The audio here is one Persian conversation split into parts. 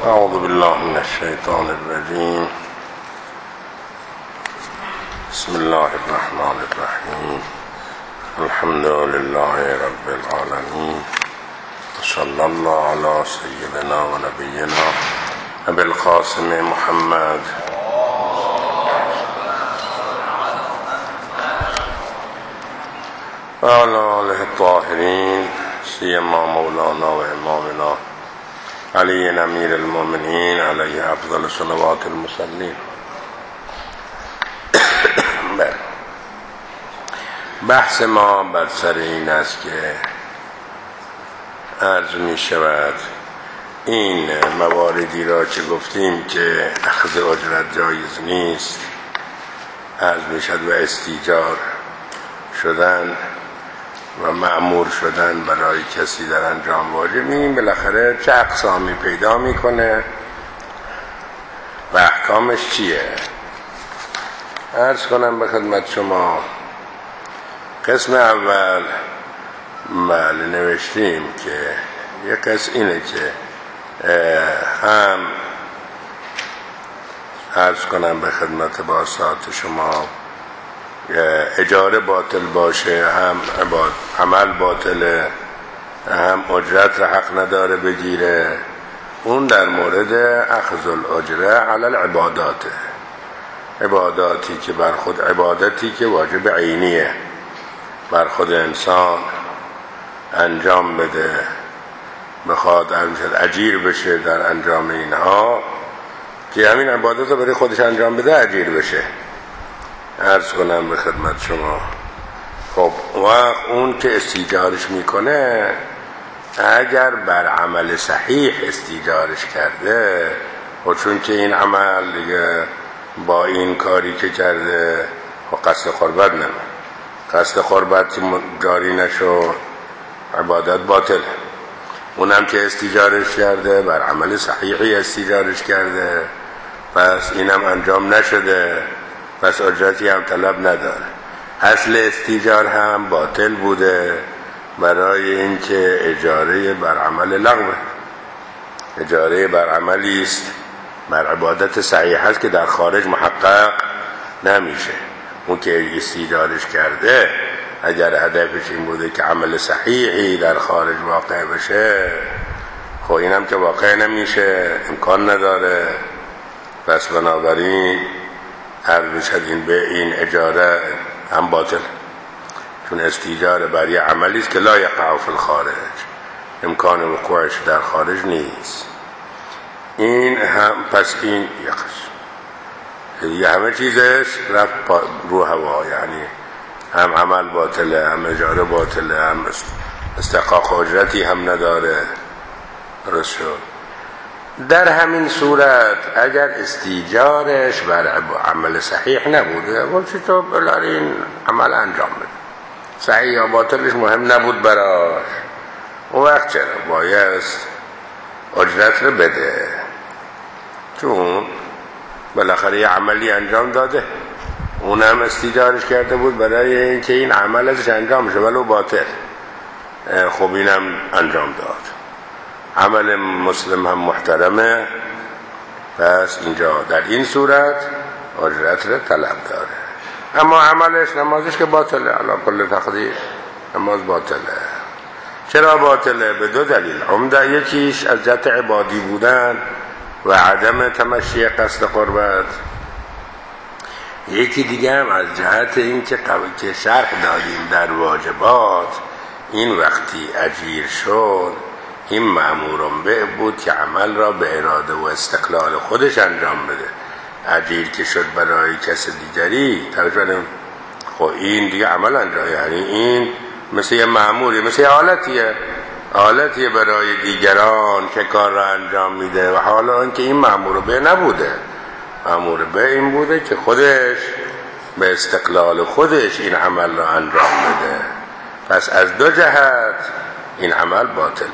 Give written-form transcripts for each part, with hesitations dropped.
اعوذ بالله من الشیطان الرجیم. بسم الله الرحمن الرحیم. الحمد لله رب العالمین. صلی الله علی سیدنا و نبینا ابی القاسم محمد و علی آله الطاهرین، سیما مولانا و امامنا علی امیر المؤمنین علیه افضل صلوات المصلین. بحث ما بر سر این است که عرض می شود این مواردی را که گفتیم که اخذ اجرت جایز نیست، عرض می شد و استیجار شدن و مأمور شدن برای کسی در انجام واجب، این بالاخره چه اقسامی پیدا میکنه و احکامش چیه. عرض کنم به خدمت شما قسم اول نوشتیم که یک قسم اینه که هم عرض کنم به خدمت باسات شما اجاره باطل باشه، هم عمل باطله، هم اجرت را حق نداره بگیره. اون در مورد اخذ الاجره علی العباداته، عباداتی که بر خود، عبادتی که واجب عینیه بر خود انسان انجام بده، بخواد اجیر بشه در انجام اینها، که همین عبادت رو برای خودش انجام بده اجیر بشه. عرض کنم به خدمت شما خب وقت اون که استیجارش میکنه اگر بر عمل صحیح استیجارش کرده، و چون که این عمل دیگه با این کاری که کرده و قصد قربت نمید، قصد قربت جاری نشد عبادت باطل. اونم که استیجارش کرده بر عمل صحیحی استیجارش کرده، پس اینم انجام نشده، پس اجرتی هم طلب نداره. اصل استیجار هم باطل بوده برای اینکه اجاره بر عمل لغوه، اجاره بر عملی است، بر عبادت صحیح است که در خارج محقق نمیشه. اون که استیجارش کرده اگر هدفش این بوده که عمل صحیحی در خارج واقع بشه، خب اینم که واقع نمیشه، امکان نداره، پس بنابراین هر بشد این اجاره هم باطل، چون استیجار بر یه عملی است که لا یقع فی الخارج، امکان وقوعش در خارج نیست. این هم پس این یه همه چیزش رفت رو هوا، یعنی هم عمل باطله، هم اجاره باطله، هم استحقاق اجرتی هم نداره. درست شد. در همین صورت اگر استیجارش بر عمل صحیح نبوده، ولی تو بلاره این عمل انجام بده، صحیح یا باطلش مهم نبود براش، اون وقت چرا باید اجرت رو بده؟ چون بالاخره یه عملی انجام داده، اونم استیجارش کرده بود برای اینکه این عمل ازش انجام شه ولو باطل، خب اینم انجام داد. عمل مسلم هم محترمه، پس اینجا در این صورت اجرت رو طلب داره. اما عملش، نمازش که باطله، علی کل تقدیر نماز باطله. چرا باطله؟ به دو دلیل. عمده یکیش از جهت عبادی بودن و عدم تمشی قصد قربت، یکی دیگه هم از جهت این که شرح دادیم در واجبات، این وقتی اجیر شد این مأمورم به بود که عمل را به اراده و استقلال خودش انجام بده. اجیر که شد برای کس دیگری، توجه، خب این دیگه عمل انجام، یعنی این مثل یه مأموری، مثل یه حالتیه برای دیگران که کار را انجام میده. و حالا اینکه این مأمور به نبوده، مأمور به این بوده که خودش به استقلال خودش این عمل را انجام بده. پس از دو جهت این عمل باطله.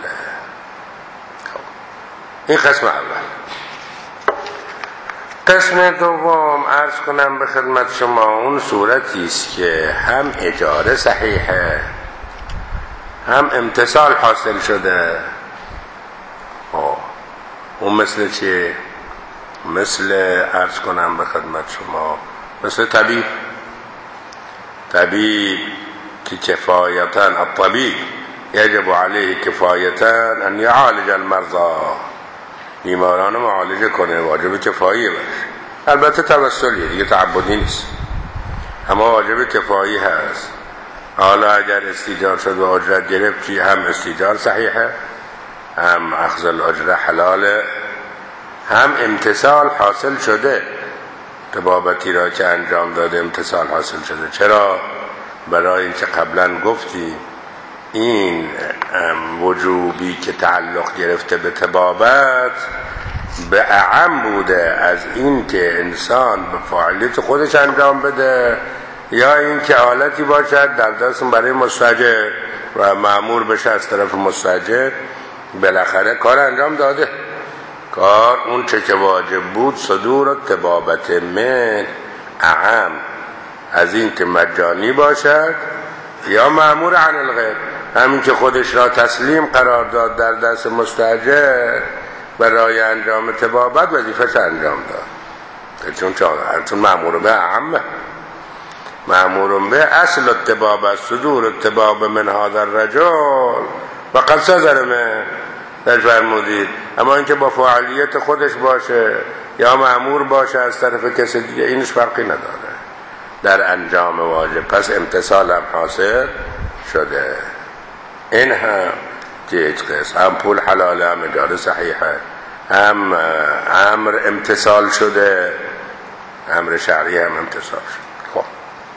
این قسم اول. قسم دوم عرض کنم به خدمت شما اون صورتی است که هم اجاره صحیحه، هم امتصال حاصل شده. اون مثل چیه؟ مثل عرض کنم به خدمت شما مثل طبیب که کفایتا الطبیب یجب علیه کفایتا ان یعالج المرضى، بیماران معالجه کنه، واجب کفاییه باشه. البته توسلیه دیگه، تعبدی نیست، اما واجب کفایی هست. حالا اگر استیجار شد و اجرت گرفت، هم استیجار صحیحه، هم اخذ الاجره حلاله، هم امتثال حاصل شده. طبابتی را که انجام داده امتثال حاصل شده. چرا؟ برای اینکه قبلا گفتی این وجوبی که تعلق گرفته به طبابت به اعم بوده از این که انسان به فعالیت خودش انجام بده، یا این که آلتی باشد در دست برای مستاجر و مأمور بشه از طرف مستاجر. بالاخره کار انجام داده، کار اون چه که واجب بود صدور طبابت من اعم از این که مجانی باشد یا مأمور عن الغیر، همین که خودش را تسلیم قرار داد در دست مستاجر برای انجام طبابت وظیفه‌اش انجام داد. چون مأمور به اعم، مأمور به اصل الطبابت صدور الطباب من هذا الرجل و قد صدر من در فرمودید. اما اینکه با فعالیت خودش باشه یا مأمور باشه از طرف کسی دیگه، اینش فرقی نداره در انجام واجب. پس امتثال هم حاصل شده. این هم که یک قسم، هم پول حلاله، هم اجاره صحیحه، هم امر امتثال شده، امر شرعی هم امتثال شده. خب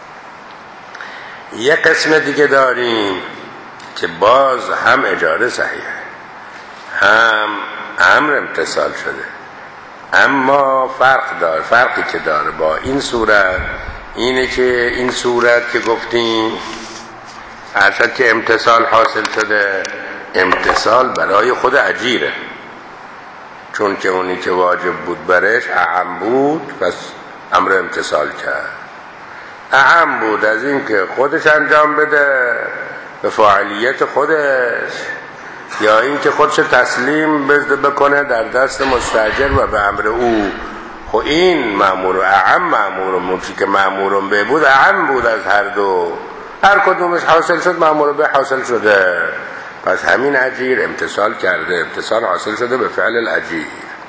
یک قسم دیگه داریم که باز هم اجاره صحیحه، هم امر امتثال شده، اما فرقی که داره با این صورت اینه که این صورت که گفتیم هرچند که امتثال حاصل شده، امتثال برای خود اجیره، چون که اونی که واجب بود برش اعم بود، پس امر امتثال کرد. اعم بود از این که خودش انجام بده به فعالیت خودش، یا این که خودش تسلیم بکنه در دست مستاجر و به امر او. خب این مأمور اعم، مأمور موچی که مأمور به بود اعم بود از هر دو، هر کدومش حاصل شد مأمور به حاصل شده. پس همین اجیر امتثال کرده، امتثال حاصل شده به فعل الاجیر.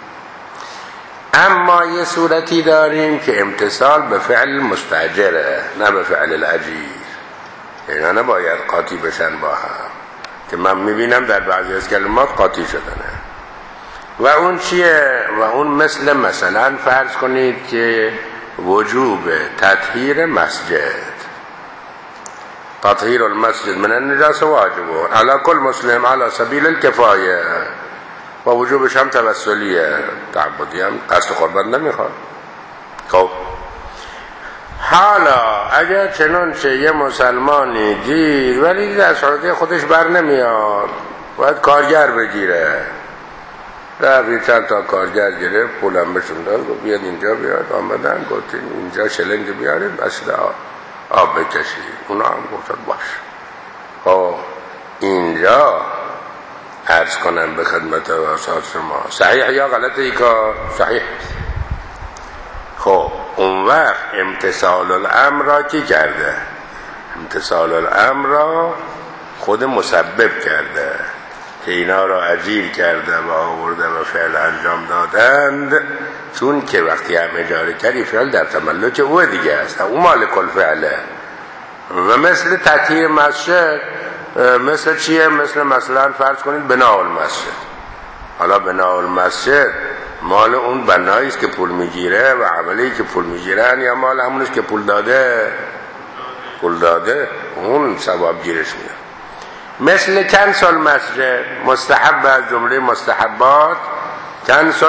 اما یه صورتی داریم که امتثال به فعل مستاجره، نه به فعل الاجیر. اینا نباید قاطی بشن با هم، که من میبینم در بعضی از کلمات قاطی شدنه. و اون چیه؟ و اون مثلا فرض کنید که وجوب تطهیر مسجد، تطهیر المسجد من النجاسه واجبه علی کل مسلم علی سبیل الکفایه، و وجوبش هم توسلیه، تعبدی هم، قصد قربت نمیخواد. خب حالا اگر چنانچه یه مسلمانی دید ولی دید از حالت خودش بر نمیاد، باید کارگر بگیره، در چند تا کارگر گرفت، پولم بشون داد، بیاد اینجا بیاد، آمدن گفتیم اینجا شلنگ بیاریم اصلا آب بکشید، اونا هم گفتن باش. خب اینجا عرض کنم به خدمت واسات شما صحیح یا غلطه ای کار؟ صحیح. خب اون وقت امتثال الامر را کی کرده؟ امتثال الامر را خود مسبب کرده که اینا را اجیر کرده و آورده و فعل انجام دادند، چون که وقتی هم اجاره کردی فعل در تملک او دیگه است، او مالک الفعله. و مثل تطهیر مسجد مثل چیه؟ مثلا فرض کنید بناء المسجد. حالا بناء المسجد مال اون بنایی است که پول میگیره و عملی که پول میگیرن، یا مال همونست که پول داده اون ثواب گیرش میاد. مثل کنسل مسجد، مستحب از جمله مستحبات کنسل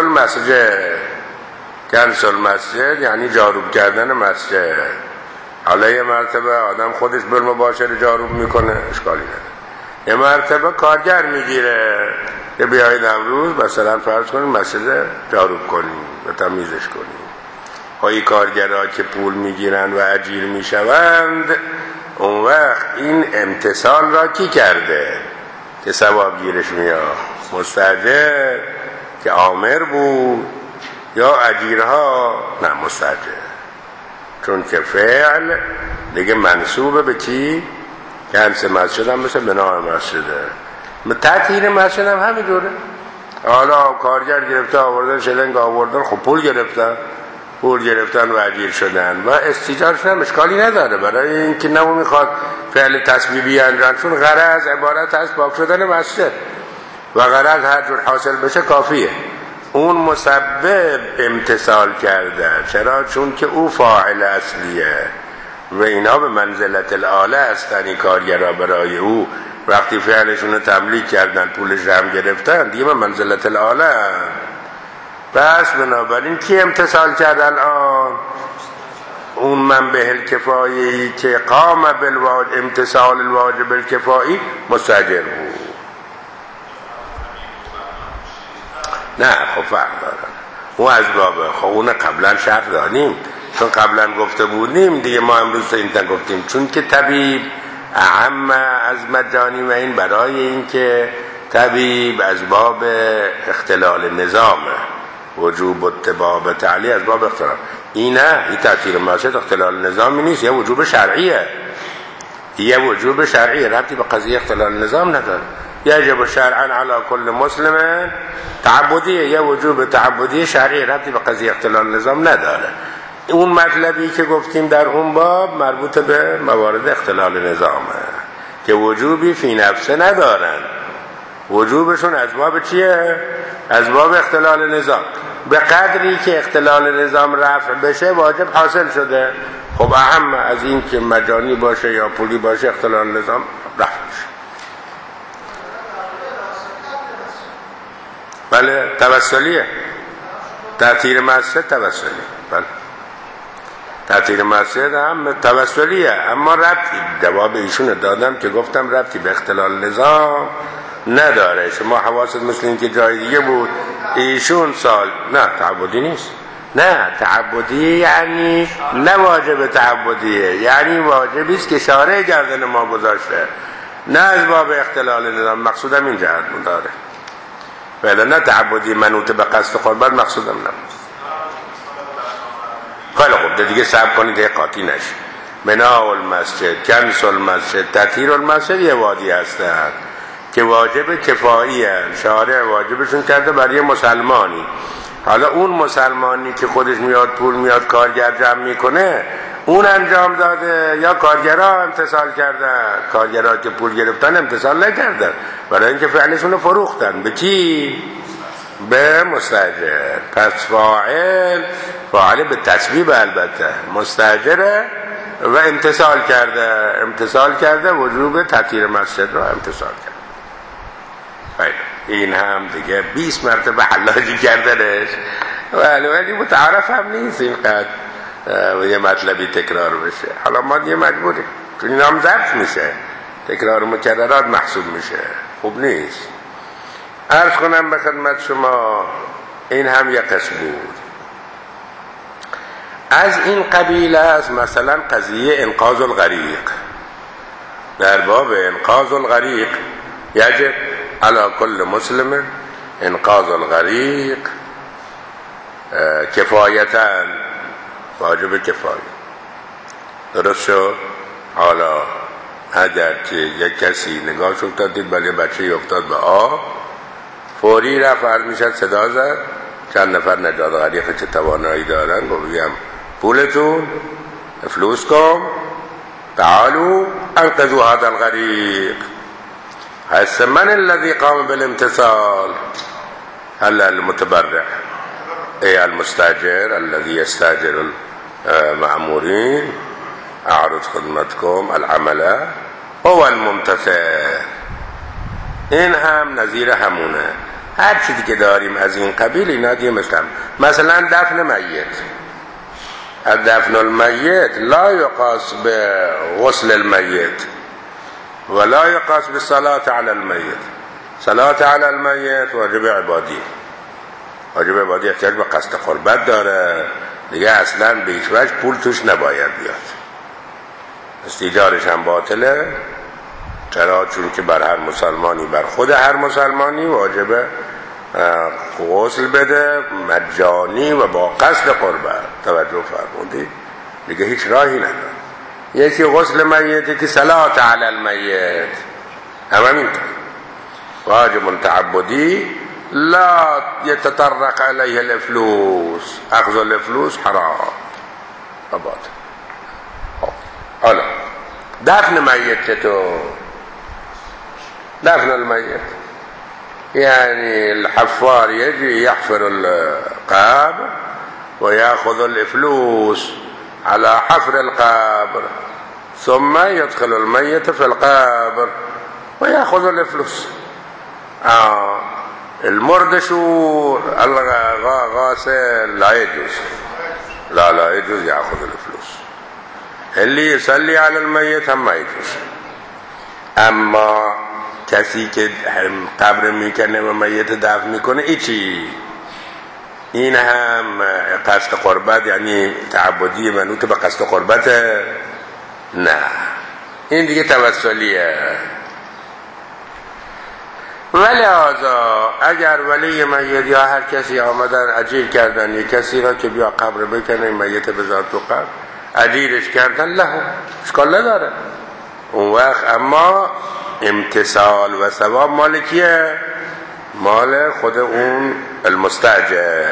مسجد یعنی جاروب کردن مسجد. حالا یه مرتبه آدم خودش بالمباشر جاروب میکنه، اشکالی نداره. یه مرتبه کارگر میگیره که بیایید امروز مثلا فرض کنیم مسجد جاروب کنیم و تمیزش کنیم. های کارگرها که پول میگیرن و اجیر میشوند، اون وقت این امتثال را کی کرده که ثواب گیرش میاد؟ مستاجر که آمر بود یا اجیرها، نه مستاجر، چون که فعل دیگه منصوبه به چی؟ کنس مسجد هم مثل بنای مسجده. تطهیر مسجد هم همینجوره. حالا کارگر گرفته آوردن، شلنگ آوردن، خب پول گرفتن و اجیر شدن و استیجارشون هم اشکالی نداره، برای اینکه نمو میخواد فعل تسبیبی انجام، چون غرض عبارت از پاک شدن مسجد و غرض هر جور حاصل بشه کافیه. اون مسبب امتثال کرده. چرا؟ چون که او فاعل اصلیه و اینا به منزلت الاله هستن. این کارگرها برای او وقتی فعلشون رو تملیک کردن، پولش هم گرفتن، دیگه به منزلت الاله. بس بنابراین کی امتثال کرد الان؟ اون منبه الکفایی که قام بالواجب، امتثال الواجب الکفایی مستاجر بود. نه خب فرق دارن. اون از بابه، خب اون قبلا شرح دادیم، چون قبلا گفته بودیم دیگه، ما امروز این تا گفتیم چون که طبیب اهم از مجانی و این برای این که طبیب از باب اختلال نظامه، وجوب اتباع به تعلیه از باب اختلال. این تأثیر مسجد اختلال نظامی نیست، یه وجوب شرعیه، ربطی به قضیه اختلال نظام نداره. یجب شرعا علی کل مسلم تعبدیه، یه وجوب تعبدی شرعی، ربطی به قضیه اختلال نظام نداره. اون مطلبی که گفتیم در اون باب مربوط به موارد اختلال نظامه که وجوبی فی نفسه ندارن، وجوبشون از باب چیه؟ از باب اختلال نظام. به قدری که اختلال نظام رفع بشه واجب حاصل شده. خب اهم از این که مجانی باشه یا پولی باشه اختلال نظام رفع بشه. بله توسلیه، تأثیر مسجد توسلی، بله تأثیر مسجد هم توسلیه، اما ربطی، جواب ایشون دادم که گفتم ربطی به اختلال نظام نداره. شما حواست مثل این که جای دیگه بود، ایشون سال نه تعبدی نیست، نه تعبدی یعنی نه واجب تعبدیه، یعنی واجبی است که شارع گردن ما گذاشته، نه از باب اختلال نظام. مقصودم این جهت داره، ولی نه تعبدی منوط به قصد قربت مقصودم نبود. خیلی خوب دیگه صبر کنید که قاطی نشه. بناء المسجد، کنس المسجد، تطهیر المسجد یه وادی هستن که واجب کفایی هست، شارع واجبشون کرده برای مسلمانی. حالا اون مسلمانی که خودش میاد پول میاد کارگر جمع میکنه اون انجام داده یا کارگرها امتثال کردن؟ کارگرها که پول گرفتن امتثال نکردن، برای اینکه فعلشون رو فروختن. به کی؟ به مستاجر. پس فاعل به تسبیب البته مستاجره و امتثال کرده وجوب تطهیر مسجد رو امتثال کرده. این هم دیگه 20 مرتبه حلاجی کردنش، ولی متعارف هم نیست اینقدر یه مطلبی تکرار بشه. حالا ما دیگه مجبوریم، چون این هم ضبط میشه، تکرار مکررات محسوب میشه، خوب نیست. عرض کنم به خدمت شما این هم یک قسم بود. از این قبیله است مثلا قضیه انقاذ الغریق. در باب انقاذ الغریق یجب علی کل مسلم انقاذ الغریق کفایتا، واجب کفایه. درست شد؟ حالا اگر که یک کسی نگاهش افتادید بله بچه افتاد به آب، فوری رفت عرض میشد صدا زد، چند نفر نجات غریقه چه توانایی دارن بگویم پولتون افلوس کن، تعالوا انقذوا هذا الغریق. هست من الذي قام بالامتثال؟ هل المتبرع ای المستاجر الذي يستاجر المأمورين؟ اعرض خدمتكم العمل هو الممتثل. این هم نظیر همونه. هر چیزی که داریم از این قبیل اینا دیگه مثلا دفن میت. دفن المیت لا یقاس به غسل المیت ولا یقاس به صلاة علی المیت. صلاة علی المیت واجب عبادی، واجب عبادی احتیاج به قصد قربت داره دیگه، اصلا به هیچ وجه پول توش نباید بیاد، استیجارش هم باطله. چرا؟ چون که بر هر مسلمانی، بر خود هر مسلمانی واجبه غسل بده مجانی و با قصد قربت. توجه فرمودید دیگه هیچ راهی نداره. یکی غسل میت، یکی صلات علی المیت، همینطور واجب تعبدی لا يتطرق عليه الافلوس، اخذ الافلوس حرام و باطل. حالا دفن میت چطور؟ دفن المیت يعني الحفار يجي يحفر القبر ويأخذ الفلوس على حفر القبر ثم يدخل الميت في القبر ويأخذ الفلوس. المردشور الغاسل لا يجوز، لا يجوز يأخذ الفلوس. اللي يصلي على الميت هم ما يجوز. اما کسی که قبر میکنه و میت دفن میکنه ایچی، این هم قصد قربت یعنی تعبدی منوط به قصد قربت؟ نه، این دیگه توسلیه. ولهذا اگر ولی میت یا هر کسی آمدن اجیر کردن یک کسی را که بیا قبر بکنه میت بذار تو قبر، اجیرش کردن له اشکال نداره. اون وقت اما امتصال و ثواب مال کیه؟ مال خود اون المستاجر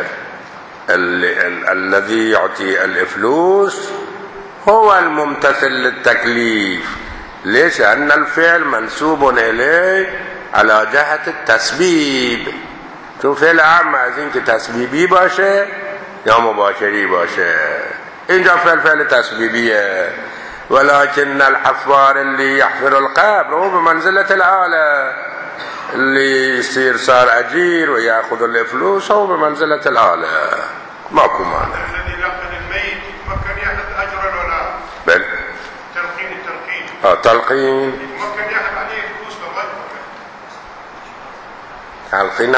الذي يعطي الفلوس هو الممتثل للتكليف. ليش؟ أن الفعل منسوب إليه على جهة التسبيب. چون فعل عام از این که تسبیبی باشه یا مباشری باشه، اینجا فعل تسبیبیه. ولكن الحفار اللي يحفر القبر هو بمنزلة الآلة، اللي يصير صار أجير ويأخذ الفلوس هو بمنزلة الآلة. ماكو مانع. الذي يلقن الميت ممكن يأخذ أجرا ولا؟ بل تلقين. تلقين ممكن يأخذ عليه فلوس والله. تلقين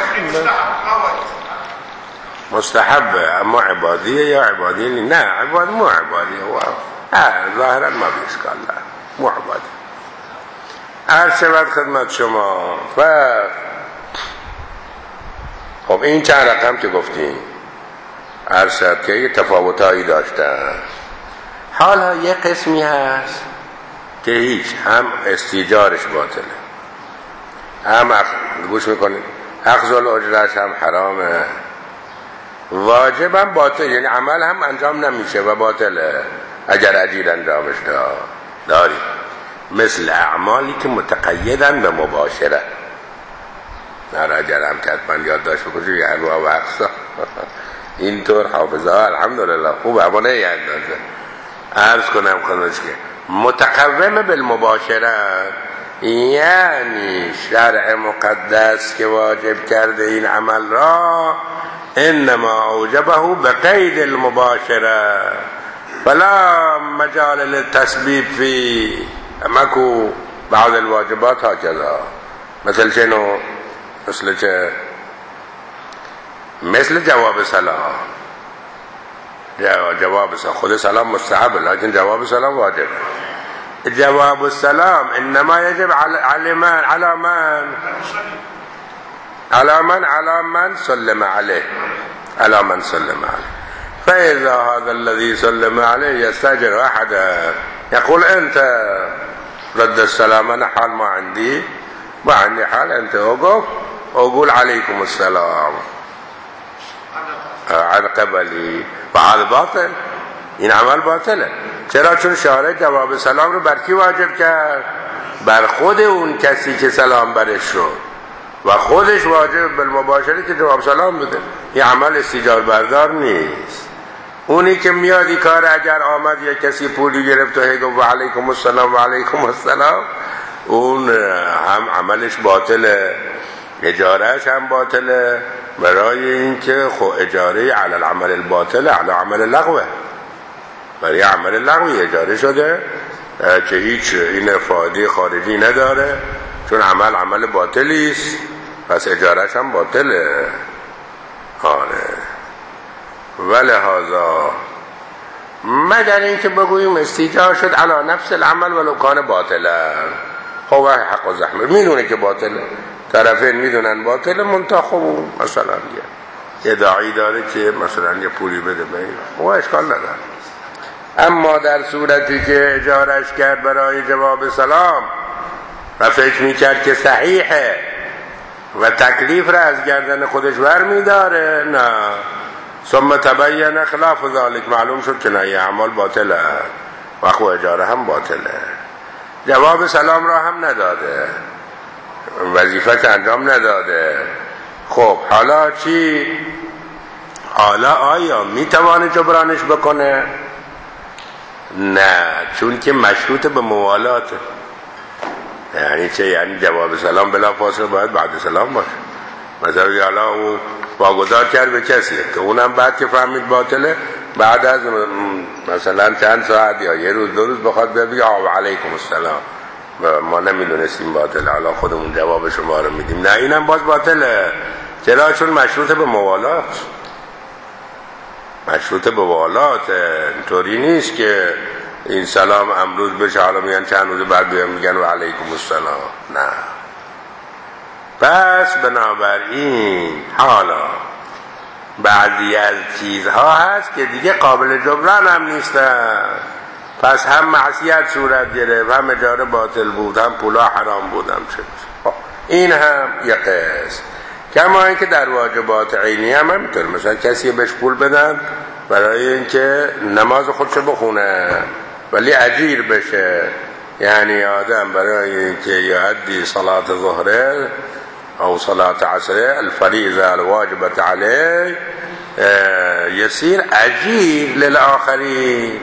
مستحبة اما عبادية يا عبادية؟ لا عباد مو عبادية، هو ظاهرا ما بإشكال، لا مو عبادية. عرض شود خدمت شما. خب این چند رقم که گفتیم عرض شد که یه تفاوتایی داشتن. حالا یه قسمی هست که هیچ، هم استیجارش باطله، هم گوش میکنید اخذ الاجرش هم حرامه، واجب هم باطل، یعنی عمل هم انجام نمیشه و باطله اگر اجیر انجامش داری، مثل اعمالی که متقیدن به مباشره. نه اگر هم کتبن یاد داشت بکنید یه انواع و اقسام اینطور حافظه ها الحمدلله خوب اما نه یاد داشته. عرض کنم خودش که متقوم بالمباشره یعنی شرع مقدس که واجب کرده این عمل را انما اوجبه بقید المباشره فلا مجال للتسبیب فی مکو بعض الواجبات هكذا. مثل چنو؟ مثل چه؟ مثل جواب سلام. جواب سلام خود سلام مستحب لكن جواب سلام واجب. جواب السلام انما يجب على من سلم عليه، على من سلم عليه. فإذا هذا الذي سلم عليه يستأجر أحدا يقول أنت رد السلام، أنا حال ما عندي حال، أنت أوقف أقول عليكم السلام عن قبلي، فهذا باطل، این عمل باطله. چرا؟ چون شارع جواب سلام رو بر کی واجب کرد؟ بر خود اون کسی که سلام برش شد و خودش واجب بالمباشره که جواب سلام بده. این عمل استیجار بردار نیست. اونی که میادی کار اگر آمد یا کسی پولی گرفت و هی گفت و علیکم السلام و علیکم السلام، اون هم عملش باطله، اجارهش هم باطله، برای اینکه خو اجاره علی العمل الباطل علی عمل لغوه، برای عمل لغوی اجاره شده که هیچ این فایده خارجی نداره، چون عمل باطلی است، پس اجارهش هم باطله. آره. ولهذا مگر اینکه بگوییم استیجار شد علی نفس العمل ولو کان باطلا، خب حق و زحمه میدونه که باطله، طرفین میدونن باطل، منتها خب مثلا یه داعی داره که مثلا یه پولی بده به این، او اشکال نداره. اما در صورتی که اجارش کرد برای جواب سلام و فکر میکرد که صحیحه و تکلیف را از گردن خودش برمیداره، نه، ثم تبین خلاف ذلك، معلوم شد که نه، اعمال باطله و خب اجاره هم باطله. جواب سلام را هم نداده، وظیفه انجام نداده. خب حالا چی؟ حالا آیا میتوانه جبرانش بکنه؟ نه، چون که مشروط به موالاته. یعنی چه؟ یعنی جواب سلام بلا فاصله باید بعد سلام باشه. مثلا حالا او واگذار کرد به کسی که اونم بعد که فهمید باطله، بعد از مثلا چند ساعت یا یه روز دو روز بخواد بگه علیکم السلام، ما نمیدونستیم باطله، حالا خودمون جواب شما رو میدیم، نه، اینم باز باطله. چرا؟ چون مشروط به موالات، مشروط به موالات. اینطوری نیست که این سلام امروز بشه حالا میگن چند روز بعد بیان میگن و علیکم السلام، نه. پس بنابراین حالا بعضی از چیزها هست که دیگه قابل جبران هم نیستن، پس هم معصیت صورت گرفت، هم اجاره باطل بود، هم پولا حرام بود، هم چه این هم یه قسم. کما اینکه در واجبات عینی هم همینطور، مثلا کسی بهش پول بدن برای اینکه نماز خودشو بخونه ولی اجیر بشه، یعنی آدم برای اینکه یؤدی صلاة ظهره او صلاة عصره الفریضه الواجبه علیه يصير اجیر للآخرین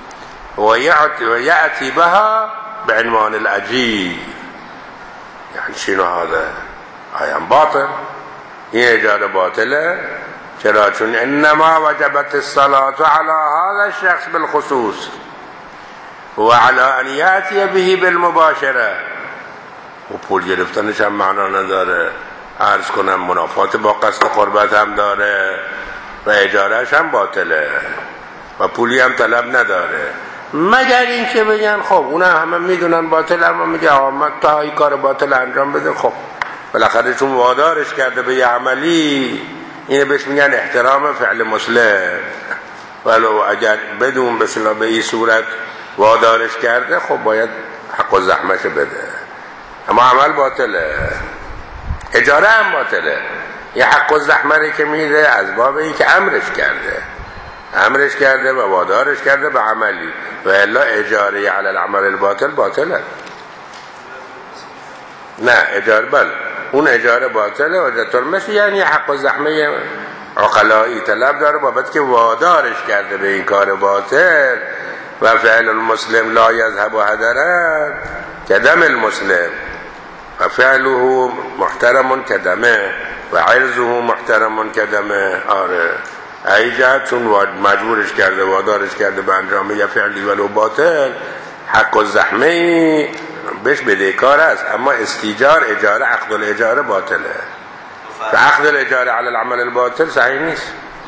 ويأتي بها بعنوان الأجير. يعني شنو هذا؟ آيان باطل، این اجاره باطله. چرا؟ چون انما وجبت الصلاة على هذا الشخص بالخصوص وعلى ان يأتي به بالمباشره. و پول گرفتنش هم معنا نداره، عرض کنم منافات با قصد قربت هم داره و اجارهش هم باطله و پولی هم طلب نداره، مگر این که بگن خب اونا همه میدونن باطل، اما میگه آمد تا این کار باطل انجام بده. خب بالاخره چون وادارش کرده به یه عملی، اینه بهش میگن احترام فعل مسلم، ولو اگر بدون به این صورت وادارش کرده، خب باید حق و زحمش بده. اما عمل باطله، اجاره هم باطله. یه حق و زحمه که میده از باب این که امرش کرده و وادارش کرده به عملی، و الا اجاره علی العمل الباطل باطله. نه اجاره، بله اون اجاره باطله. و مثل یعنی حق و زحمه عقلایی طلب داره بابت که وادارش کرده به این کار باطل. و فعل المسلم لا یذهب هدرا کدم المسلم و فعله محترم کدمه و عرضه محترم کدمه. آره ای جهت چون مجبورش کرده، وادارش کرده به انجام یه فعلی ولو باطل، حق و زحمه بهش بدهکار است. اما استیجار، اجاره، عقد الاجاره باطله. عقد الاجاره علی العمل الباطل صحیح نیست.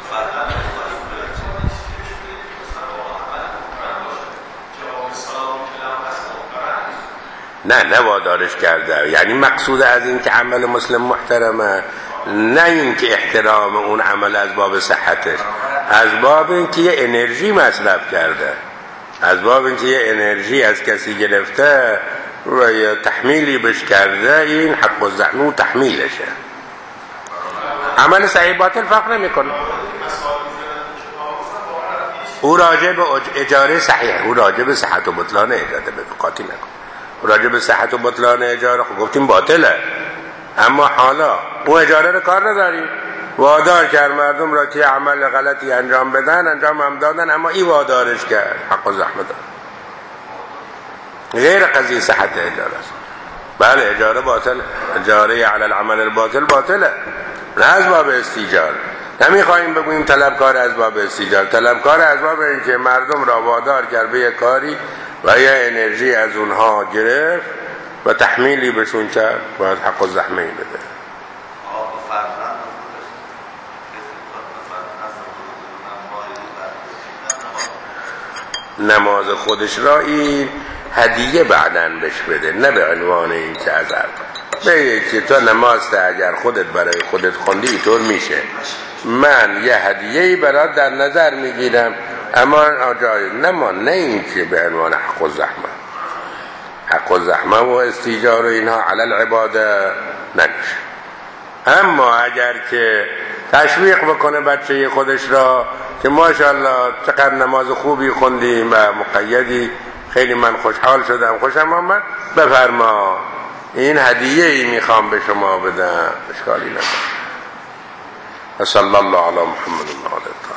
نه وادارش کرده، یعنی مقصود از این که عمل مسلم محترمه، نه این که احترام اون عمل از باب صحتش، از باب این که یه انرژی مصرف کرده، از باب این که یه انرژی از کسی گرفته و یه تحمیلی بش کرده، این حق و زحمه و تحمیلشه. عمل صحیح باطل فرق نمیکنه. او راجع به اجاره صحیح، او راجع به صحت و بطلان اجاره به قاطی نکن. راجع به صحت و بطلان اجاره خب گفتیم باطله، اما حالا او اجاره رو کار نداری، وادار کرد مردم را که عمل غلطی انجام بدن، انجام هم دادن، اما ای وادارش کرد، حق و زحمه دار. غیر قضیه صحت اجاره است. بله اجاره باطله، اجاره علی العمل الباطل باطله، نه از باب استیجار. نمیخوایم بگوییم طلبکار از باب استیجار، طلبکار از باب این که مردم را وادار کرد به یک کاری و یا انرژی از اونها گرفت و تحمیلی بهشون کرد، باید حق و زحمه بده. نماز خودش را این هدیه بعدن بهش بده، نه به عنوان این که از به یکی تو نماز اگر خودت برای خودت خوندی اینطور میشه، من یه هدیه‌ای برات در نظر میگیرم، اما جای نه این که به عنوان حق و زحمه، حق و زحمه و استیجار و اینها علی العباده نمیشه. اما اگر که تشویق بکنه بچه خودش را که ماشاءالله چقدر نماز خوبی خوندیم و مقیدی، خیلی من خوشحال شدم، خوشم آمد، بفرما این هدیه‌ای میخوام به شما بدم، اشکالی نداره. صلی الله علی محمد و آله.